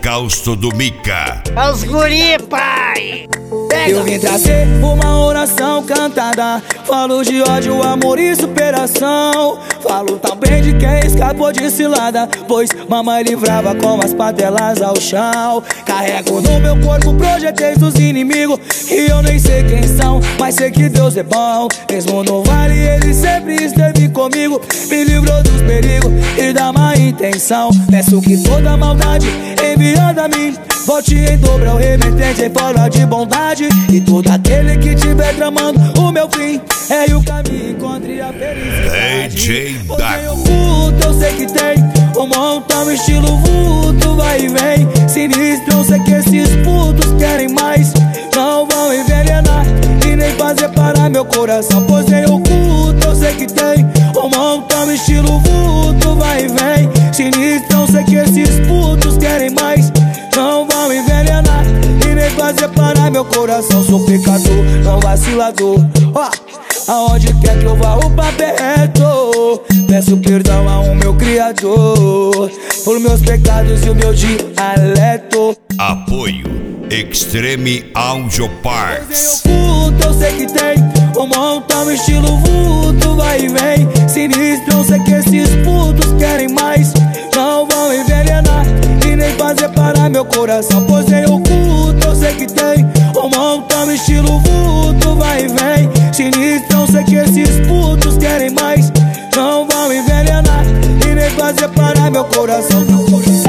Holocausto do Mika. Os guri, pai! Eu vim trazer uma oração cantada. Falo de ódio, amor e superação. Falo também de quem escapou de cilada, pois mamãe livrava com as patelas ao chão. Carrego no meu corpo projetos dos inimigos, e eu nem sei quem são, mas sei que Deus é bom. Mesmo no vale ele sempre esteve comigo, me livrou dos perigos e da má intenção. Peço que toda maldade enviada a mim volte em dobro ao remetente em forma de bondade. E todo aquele que tiver tramando o meu fim, é o caminho, encontre a felicidade. DJ Dago. Vulto, eu sei que tem um montão estilo vulto, vai e vem. Sinistro, eu sei que esses putos querem mais. Não vão envenenar e nem fazer parar meu coração, pois em oculto eu sei que tem um montão estilo vulto, vai e vem. Sinistro, eu sei que esses putos querem mais. Não vão envenenar e nem fazer parar meu coração. Sou pecador, não vacilador. Aonde quer que eu vá o papo é reto. Peço perdão ao meu Criador por meus pecados e o meu dialeto. Apoio Extreme Audio Parts. Eu sei que tem um montão estilo vulto, vai e vem. Sinistro, eu sei que esses putos querem mais. Não vão envenenar e nem fazer parar meu coração, pois em oculto eu sei que tem um montão estilo vulto, vai e vem. Sinistro, eu sei que esses putos querem mais. Não vão envenenar e nem fazer parar meu coração.